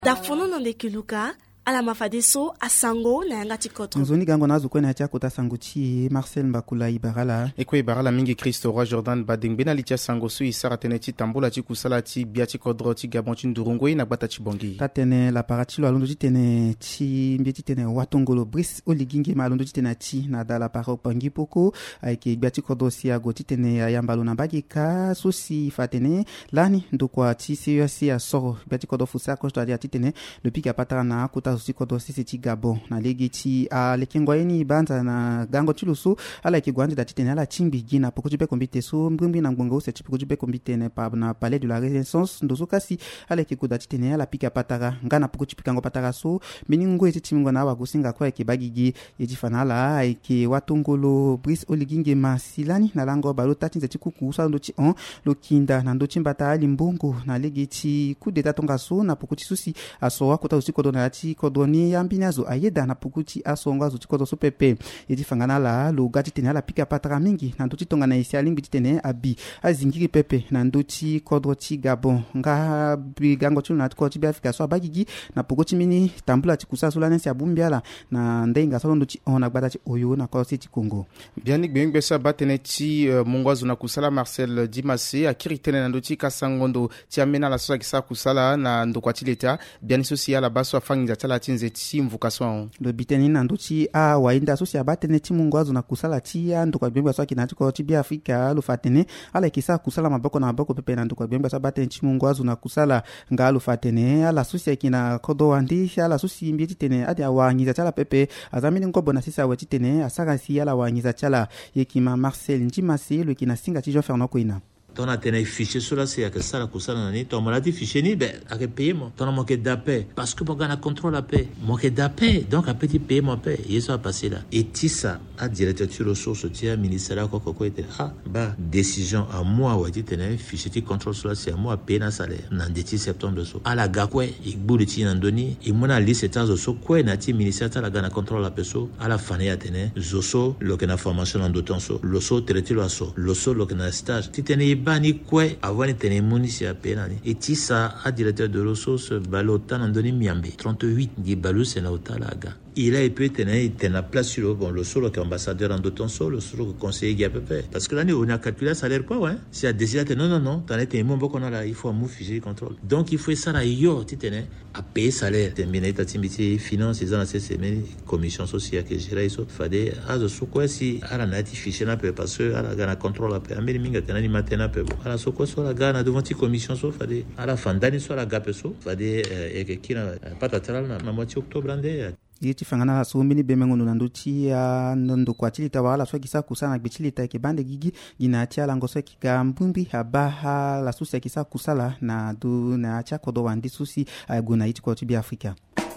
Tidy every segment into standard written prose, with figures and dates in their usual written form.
Dafono nondeki luka ala mafadeso asango na yanga tikotro. Nzoni gango nazo kwena tia kota sanguchi Marcel Mbakula Ibarala. Eko Ibarala mingi Christo Roi Jordan Bading bena litia sango su isara tene ti tambola ti kusala ti bia ti kodro ti gabon ti ndurungo ina gbata ti bongi. Tatene la parati lo alondo ti tene ti mbeti tene watongolo Brice Oligingi ma alondo ti tene ti na da la paro pangi poko aike bia ti kodro si ago ti tene ayambalo na bagika so si fatene lani ndokwa ti CEC a soro bia ti kodro fusa kosto adia ti tene le pika patara na kota aussi kodo sisi ti Gabon na legi ti a lekengwa eni banza na gango ti lusu ala ki gwandi da ti tene ala chimbi gina poko jibe kombite so mbimbi na ngbongo se ti poko jibe kombite ne pa na palais de la Renaissance ndozo kasi ala ki koda ti tene ala pika patara ngana poko ti pika ngo patara so miningo eti timingo na wagosinga kwa ki bagigi eti fanala ki watongolo Brice Oligingi masilani na lango balo tati nzeti kuku sa ndo ti on lo kinda na ndo ti mbata ali mbongo na legi ti coup d'état tonga so na poko ti susi aso wa kota aussi kodo na ti kodoni yambinazo ayeda na pukuti asonga zo tikodo so pepe edi fangana la lo gati tene ala pika patara mingi na ndoti tonga na isi alimbi tene abi azingiri pepe na ndoti kodro ti Gabon nga bigango ti na tiko ti Afrika so abagigi na pukuti mini tambula ti kusa so la nsi abumbiala na ndenga so ndoti ona gbata ti oyo na ko ti Congo biani gbengbe sa batene ti mongwazo na kusala Marcel Dimase akiri tene na ndoti kasangondo ti amena la so kisa kusala na ndokwa ti leta biani social baso afangiza tala tinze ti mvukaso le biteni na ndochi a wainda so si abatene ti mungwazo na kusala ti ndokwa gbengbe so kina ti ko ti Afrika lo fatene ala kisa kusala maboko na maboko pepe na ndokwa gbengbe so batene ti mungwazo na kusala nga lo fatene ala so si kina kodo wandi ala so si mbi ti tene adi awangiza tala pepe azamini ngobo na sisa wati tene asara si ala wangiza tala yekima Marcel Ndimase lo kina singa ti Jean Fernand Koina. Ton a tenu fichier sur la c'est que ça la cousa na ni ton maladie fichier ni ben à payer moi ton a manqué d'appel parce que mon gars contrôle la paix manqué d'appel donc à petit payer mon paix il ça passé là et ti ça a directeur sur ressources tia ministère quoi était ah bah décision à moi ou dit tenu fichier ti contrôle sur la c'est à moi payer na salaire na déti septembre so à la gars quoi il boule ti na ndoni et mon liste temps so quoi na ti ministère ta la gars contrôle la peso à la fin ya tenu zoso lo que na formation en d'autant so lo so traité lo so lo so lo que na stage ti tenu bani kwe avant de tenir munisi à penani et ti ça a directeur de ressources balota nan doni miambe 38 di balu senauta laga il a pu tenir place sur le solo qu'ambassadeur en d'autant solo le solo conseiller GAPP parce que l'année on a calculé salaire quoi ouais si a décidé non t'en es mon beaucoup là il faut un mot fichier contrôle donc il faut ça là yo ti tenir à payer salaire terminer ta timité finance ils ont assez semaine commission sociale que gérer ça fade azo so quoi si ala na ti fichier na pe parce que ala gana contrôle à ameli minga tenani matena pe ala so quoi so la gana devant ti commission so fade ala fandani so la GAPP so fade et que qui na patatral na moitié octobre ande yiti fangana so mini bemengono na ndochi ya ndo kwa chilita wala so kisa kusana gbichilita ke bande gigi gina tia lango so kika mbumbi habaha la susi kisa kusala na do na cha kodo wandi susi aguna yiti ko tibi Afrika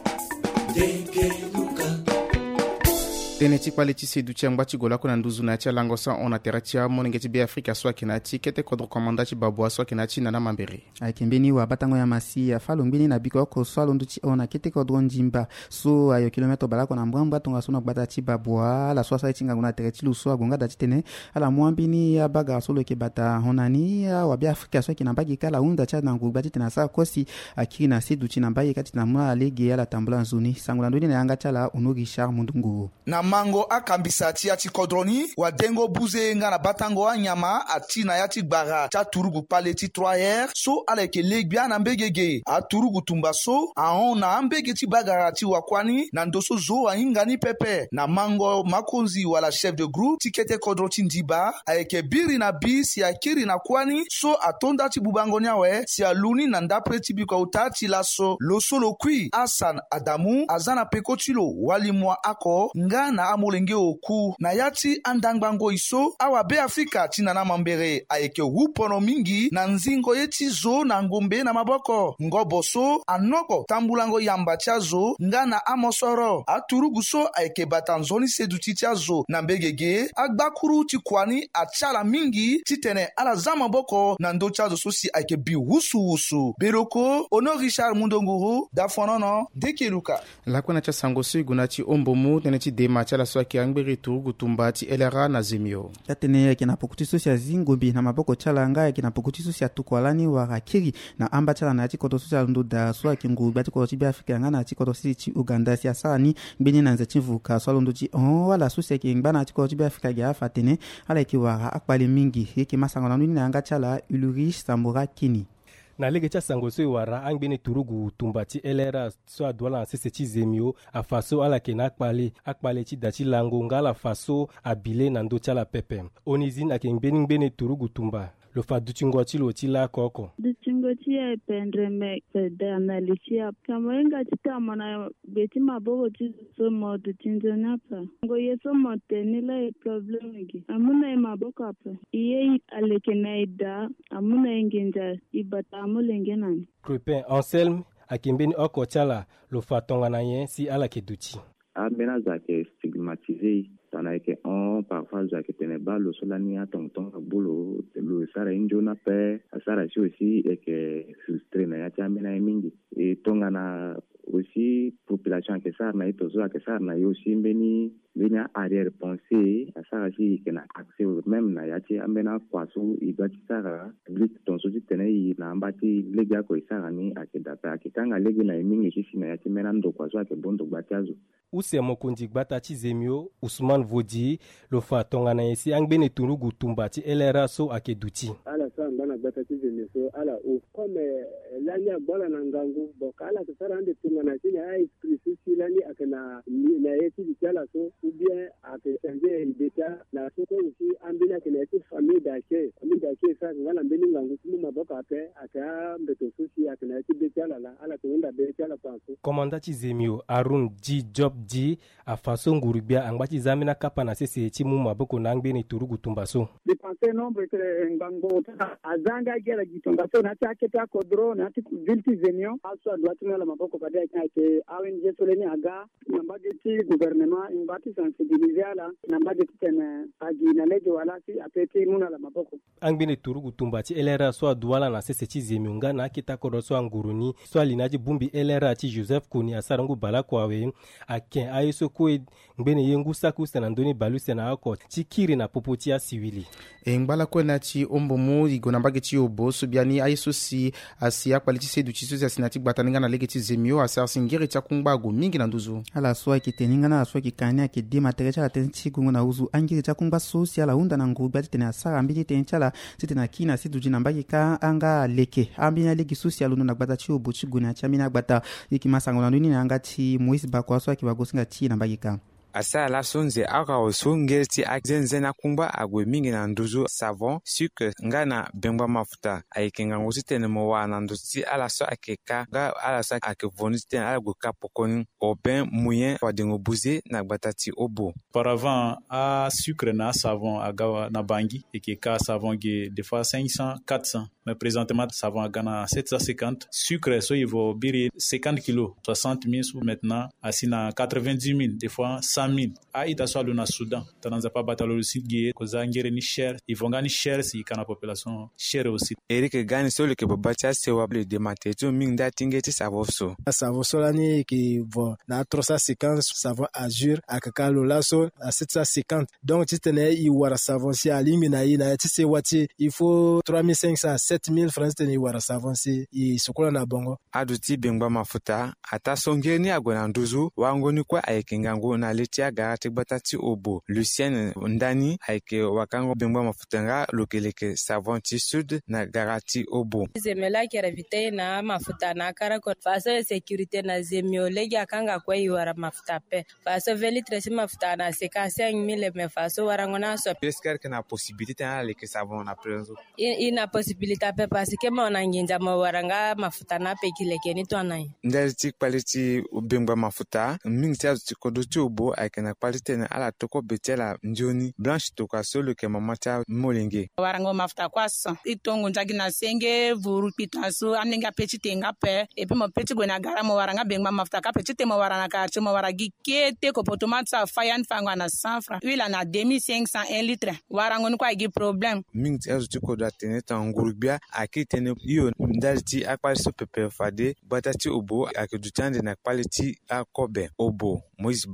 tene ti kpale ti sedu ti angba ti gola kona nduzu na ti alango sa ona tera ti amonenge ti Afrika so ayeke na ti kete kodro komanda ti babua so ayeke na ti nana mambere ayeke mbeni wabatango ya masi afalo mbeni na biko oko so alondo ti ona kete kodro ndimba so ayo kilometre bala kona mbwambwa tonga so na gbata ti babua ala so asa ti ngango na tere ti lu so agonga da ti tene ala mwa mbeni abaga so lo yeke bata honani wabi Afrika so ayeke na mbage ka ala hunda ti na ngugba ti tene asa kosi akiri na sedu ti na mbage ka ti na mwa alege ala tambula nzoni sango la ndoni na yanga ti ala Ono Richard Mundungu na mango akambisa ti ya ti kodroni wa dengo buze nga na batango anyama ati na ya ti gbara ti aturugu pale ti 3 so ala yeke legbia na mbegege aturugu tumba so ahon na ambege ti bagara ti wakwani na ndo so zo ahingani pepe na mango makonzi wala chef de groupe ti kete kodro ti ndiba ayeke biri na bi si akiri na kwani so atonda ti bubango ni awe si aluni na ndapre ti biko uta ti laso lo so lo kui Hassan Adamu aza na peko ti lo wali mwa ako nga na amolenge oku na yati andangbango iso awa Afrika ti nana mambere ayeke wupono mingi na nzingo ye ti zo na ngombe na maboko ngobo so anoko tambulango yamba ti azo nga na amosoro aturugu so ayeke bata nzoni sedu ti azo na mbegege agbakuru ti kwani ati ala mingi ti tene ala za maboko na ndo ti azo so si ayeke bi wusu beroko Ono Richard Mundunguru dafonono deke luka lakuna ti asango so e gue na ti ombomu tënë ti dema achala so yake angbere turugu tumba ti elera na zemio tatene yake na pokuti so sia zingombi na maboko chala nga yake na pokuti so sia tukwalani wara kiri na amba chala na chikoto so sia ndoda so yake ngubi chikoto chi Afrika nga na chikoto si chi Uganda sia sani ngini na nze chivuka so londo chi wala so sia ke ngana chikoto chi Afrika ga fatene ala yake wara akpali mingi yake masangana nuni na nga chala Ulrich Sambora Kini na lege cha sangoso wara angbene turugu tumbati elera so adwala sese chi zemio afaso ala kena akpale chi dachi lango ngala faso abile na ndo chala pepe onizin akengbeni ngbene turugu tumba lo fa duchingoti lo tila koko duchingoti ya pendre me de analisia kamoenga chitama na beti mabogo chiso mo duchinjona pa ngo yeso mo tenila e problem gi amuna maboko apa iye alekenaida amuna ngenja ibata amulengenani Crepin Anselme akimbeni oko chala lo fa tongana yen si ala keduchi amena zake stigmatisé tana ke on parfois zake teneba lo solani atong bulo lo sara injona pe asara si aussi et que frustré na ya amena mingi et tongana aussi population ke sar na ito zo ke sar na yo simbeni bina arrière pensée asara si ke na accès même na ya ti amena kwaso ibati sara public ton so tene na ambati lega ko sara ni akedata akitanga legi na mingi sisi na ya ti mena ndo kwaso ake bondo gbatazo use mokundi gbata chi zemio Ousmane Vodi lo fa tongana yesi angbene turugu tumba ti elera so akeduti ala sa ngana gbata chi zemio so ala o comme lanya bola na ngangu bokala tsara ande tungana chini ai scripture lani akana na yeti dikala so ou bien ake enje deta na so ko usi ambina kene ti famille d'accueil sa ngala mbeni ngangu tumu maboka pe aka mbeto susi akana ti dekala la ala tunda dekala panso komanda chi zemio Arun G Job G afaso ngurubia angbachi zamina kapa na sese ti mu maboko na ngbene turugu tumba so dépenser nombre ngango azanga gela gitonga so na taketa kodro na ti vilti zemio aso adwatuna la maboko baadaye ke awen jesoleni aga nambage ti gouvernement imbati sensibiliser la nambage ti tena agi na lejo wala si apeti muna la maboko angbene turugu tumba ti elera so adwala na sese ti zemio nga na kita kodo so anguruni so alinaji bumbi elera ti Joseph Koni asarangu bala kwawe aken ayeso ko ngbene yengu saku sena ndoni balu sena ako chikiri na popoti ya siwili ngbala kwena chi ombomu igona mbage chi obo subiani ayeso si asia kwaliti sedu chi so asinati gbataninga na lege ti zemio asar singere cha kungbago mingi na nduzu ala so akiteninga na so akikanya ke di materecha atenchi kungu na uzu angiri cha kungba social la unda na nguba tena asara ambili tenchala tena kina sedu jina mbage ka anga leke ambina legi social unu na gbata chi obo chi guna cha mina gbata ikimasango na nduni na anga chi Moise Bakwa so akibagosinga chi na mbage ka asa la sonze aka osongeri ti akzenzena kumba agwe mingi na nduzu savon sucre ngana bengba mafuta aikenga ngosi tene mo wa na nduzi ala so akeka ga ala so akevoni tene ala go kapokoni oben moyen wa dengo buze na gbatati obo auparavant a sucre na savon aga na bangi ekeka savon ge des fois 500 400 mais présentement savon aga na 750 sucre so ivo biri 50 kg 60 000 maintenant asina 90 000 des fois 100 000 a ita so aluna Soudan tananza pa batalo sigye koza ngere ni cher ivonga ni cher si kana population cher aussi Eric gani solo ke babacha se wable de mateto minda tingeti savoso savoso lani ki vo na 350 savon azur akaka lolaso à 750 donc titene i wara savon si alimina ina tise wati il faut 3500 à 7000 francs tene wara savon si i sokola na bongo aduti bengba mafuta ata songeni agona nduzu wangoni kwa aikengango na letia garati batati obo Lucien ndani aike wakango bengba mafutanga lokeleke savon ti sud na garati obo zemela kera vite na mafuta na kara ko faso sécurité na zemio legi akanga kwa iwara mafuta pe faso veli tresi mafuta na seka 5000 me faso warangona so pescar que na possibilité na leke savon na prezo ina possibilité pe parce que mona nginja mo waranga mafuta na pe kileke ni twana ndati quality bengba mafuta mingtia ti kodoti obo aikena quality na ala toko betela njoni blanche toka solo ke mamata molenge warango mafuta kwaso itongo njagi na senge vuru pitaso anenga pechi tenga pe epi mo pechi gona gara mo waranga bengba mafuta ka pechi te mo warana ka mo waragi kete ko potomata fayan fangwa na sanfra wila na 2500 1 litre warango ni kwa gi problem mingtia ti kodate ta ngurubia akitene iyo ndalti akwaliso pepe fade batati obo akedutande na quality akobe obo Moise Bakwa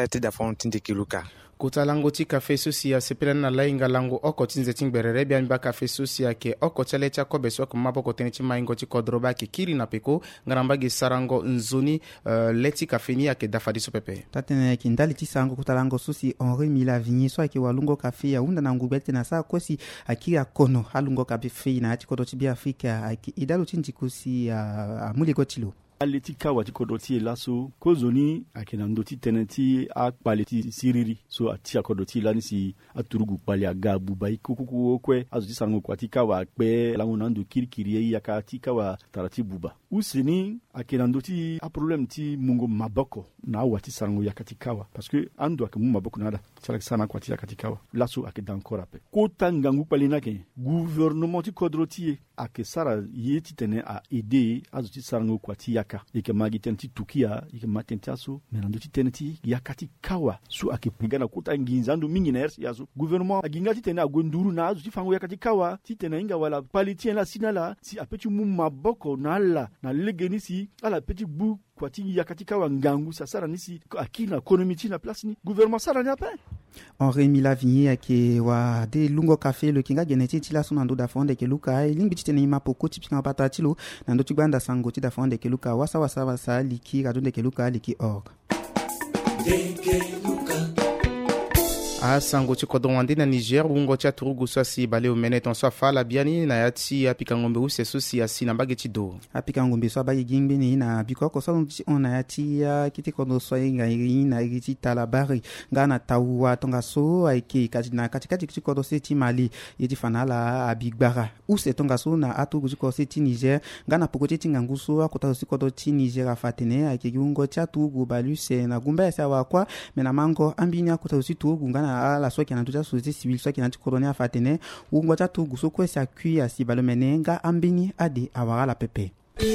sala ti da fon tinde kiluka kota lango ti kafe sosi ya sepelana na lainga lango oko ti nze ti ngberere biani ba kafe sosi ya ke oko ti ale ti akobe so ayeke maboko tënë ti maingo ti kodro ba yeke kiri na peko nga na mbage sarango nzoni le ti kafe ni ayeke dafa di so pepe tatene yeke ndali ti sango kota lango so si henri milavigny so ayeke walungo kafe ya hunda na ngube tene asa akosi akiri akono alungo kafe na ya ti kodro ti biafrika ayeke e dalu ti ndiko si amulego ti lo ale ti kawa ti kodro ti e laso kozoni ayeke na ndö ti tënë ti akpale ti siriri so ati akodro ti lani si aturugu kpale aga buba i kukuku okue azo ti sarango kua ti kawa akpe lango na ndö kirikiri ye yaka ti kawa tara ti buba use ni ayeke na ndö ti aproblème ti mungo maboko na awa ti sarango yaka ti kawa parce que ando ayeke mu maboko na ada ti ala yeke sara na akua ti yaka ti kawa laso ayeke da encore ape kota ngangu kpale ni ayeke gouvernement ti kodro ti ye ayeke sara ye ti tene aide ye azo ti sarango kua ti yaka yeke ma gi tënë ti tukia yeke ma tënë ti aso me na ndö ti tënë ti yaka ti kawa so ayeke puga na kota nginza ando mingi na ere si aso gouvernement aginga ti tene ague nduru na azo ti fango yaka ti kawa ti tene hinga wala pali ti en la si na ala si apeut ti mu maboko na ala na lege ni si ala apeut ti gbu kua ti yaka ti kawa ngangu si asara ni si akiri na économie ti na place ni gouvernement sara ni ape henri milavigny ayeke wade lungo kafe lo yeke nga gene ti laso na ndö dafonde yeke luka e lingbi ti tene e ma poko ti pikanga pata ti lo na ndö ti gbanda sango ti dafonde yeke luka wasa liki radio ndeke luka liki org asango ti kodro wande na niger wungo ti aturugu so asi bale omene tonso afala biani na ya ti apika ngombe use so si asi na mbage ti do apika ngombe so abage gi ngbeni na biko oko so ti ona ya ti kiti kodro so nga iri na iri ti talabari nga na tawa tonga so ayeke na katikati ti kodro se ti mali ye ti fanala abigbara use tonga so na aturugu ti kodro se ti niger nga na poko ti ngangu so akota so ti kodro ti niger afa tene ayeke gi wungo ti aturugu baluse na gumba ese awakua me na mango ambini akota so ti turugu nga na ala so ayeke na ndö ti asociété civile so ayeke na ti kodro ni afa tene wungo ti aturugu so kue si akui asi balo mene nga ambini ade awara ala pepe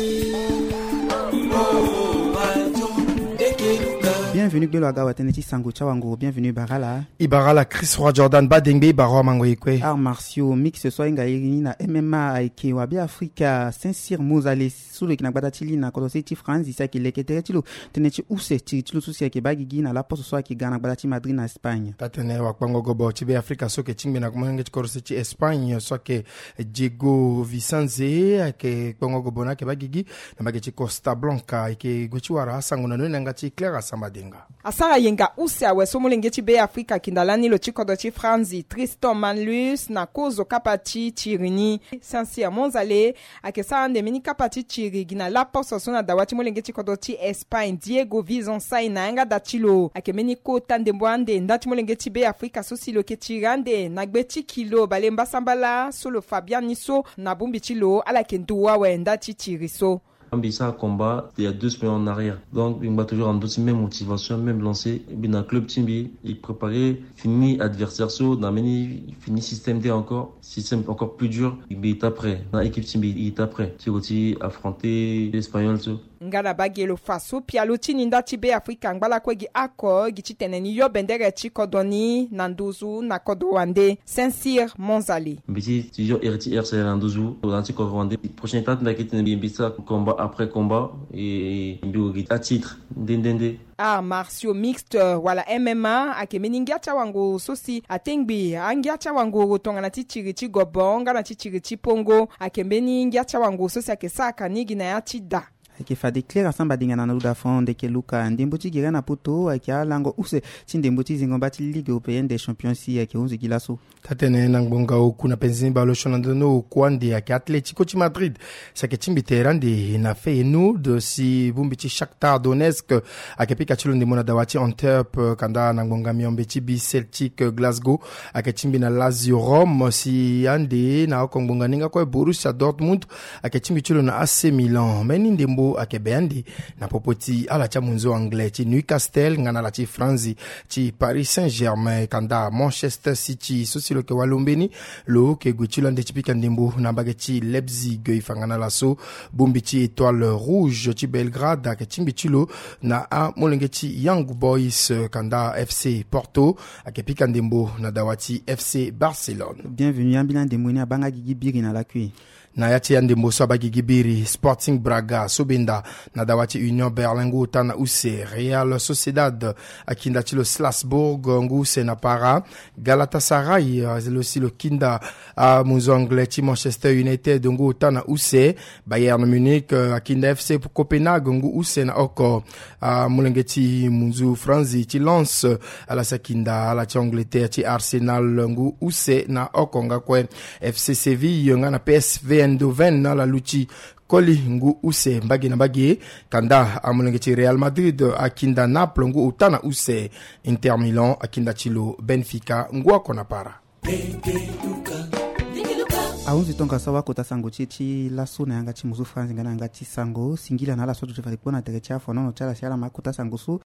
bienvenue gbelo aga watene ti sango ti awango bienvenue barala ibarala Chris Roy Jordan badengbe baro mango ekue arts martiaux mix so hinga iri ni na MMA ayeke wa biafrika Saint-Cyr Mozale so lo yeke na gbada ti li na kodro si ti France si ayeke leke tere ti lo tënë ti use tiri ti lo so si ayeke ba gigi na laposo so ayeke ga na gbada ti Madrid na Espagne tatene wakpango gobo ti biafrika so yeke ti ngbe na kumange ti kodro si ti Espagne so ayeke Diego Vicenze ayeke kpango gobo na ayeke ba gigi na mbage ti Costa Blanca ayeke gue ti wara asango na no na nga ti Claire Asambade asara yenga use awe so molenge ti be afrika yeke lani lo ti kodro ti franzi Tristan Manlus na kozo kapa ti tiri ni Saint-Cyr Mozale ayeke sara andeme ni kapa ti tiri gi na laposo so na dawa ti molenge ti kodro ti Espagne Diego Vicençai na yanga da ti lo ayeke mbeni kota ndembo ande nda ti molenge ti be afrika so si lo yeke tiri ande na gbe ti kilo bale mbasambala so lo Fabian ni so na bungbi ti lo ala yeke ndu awe nda ti tiri so Ambissa à combat il y a 2 semaines en arrière. Donc, il m'a toujours en doute, même motivation, même lancé. Et bien, dans le club Timbi, il préparait, fini adversaire saut, dans fini système D encore, système encore plus dur. Il est après. Dans l'équipe Timbi, il est après. Tu aussi affronter l'Espagnol, tout. ngala bagelo faso pia lo ti ninda ti be afrika ngbala kue gi ako gi ti tene ni yo bendere ti kodro ni na nduzu na kodro wande Saint-Cyr Mozale mbiti ti yo RT RC na nduzu na ti kodro wande prochaine étape na kitene mbisa combat après combat et mbi à titre ndendende arts martiaux mixte wala MMA ayeke mbeni ngia ti awango so si atengbi angia ti awango tongana ti tiri ti gobo nga na ti tiri ti pongo ayeke mbeni ngia ti awango so si ayeke saka ni gi na ya ti da ayeke fade claire asamba dinga na ndö dafonde yeke luka ndembo ti gi re na poto ayeke alango use ti ndembo ti zingo ba ti ligue européenne des champions si ayeke hunzu gi laso tatene na ngbonga oku na penzini balo so na ndö no oku ande ayeke atlético ti Madrid si ayeke ti mbi tere ande na feyenoord si bungbi ti Shakhtar Donetsk ayeke pika ti lo ndembo na dawa ti Antwerp kanda na ngbonga miombe ti bi Celtic Glasgow ayeke ti mbi na Lazio Rome si ande na oko ngbonga ni nga kue Borussia Dortmund ayeke ti mbi ti lo na AC Milan mbeni ndembo ayeke be ande na popo ti ala ti amunzo anglais ti Newcastle nga na ala ti France ti Paris Saint-Germain kanda Manchester City so si lo yeke walo mbeni lo yeke gue ti lo ande ti pika ndembo na mbage ti Leipzig e fa nga na laso bungbi ti Étoile Rouge ti Belgrade ayeke ti mbi ti lo na amolenge ti Young Boys kanda FC Porto ayeke pika ndembo na dawa ti FC Barcelone bienvenue ambila ndembo ni abanga gigi biri na lakue na yati ya ndembo so bagigibiri. Sporting Braga sobenda na dawati Union Berlin ngu utana use. Real Sociedad akinda chilo Strasbourg ngu use na para. Galatasaray aussi le kinda a muzo anglais ti Manchester United ngu utana use. Bayern Munich akinda FC pour Copenhague ngu use na oko. Mulengeti muzo Franzi ti Lens ala sakinda ala ti Angleterre ti Arsenal ngu use na oko ngakwe. FC Seville nga na PSV Eindhoven na la luchi koli ngu use mbagi na mbagi. Kanda amulenge ti Real Madrid akinda Naples ngu utana use. Inter Milan akinda chilo Benfica ngu akona para. Aunzi tonga sawa kota sango chichi laso na yanga chi muzu franzi ngana yanga chi sango singila na laso tutifati pona tere chafu nono chala siala makota sango su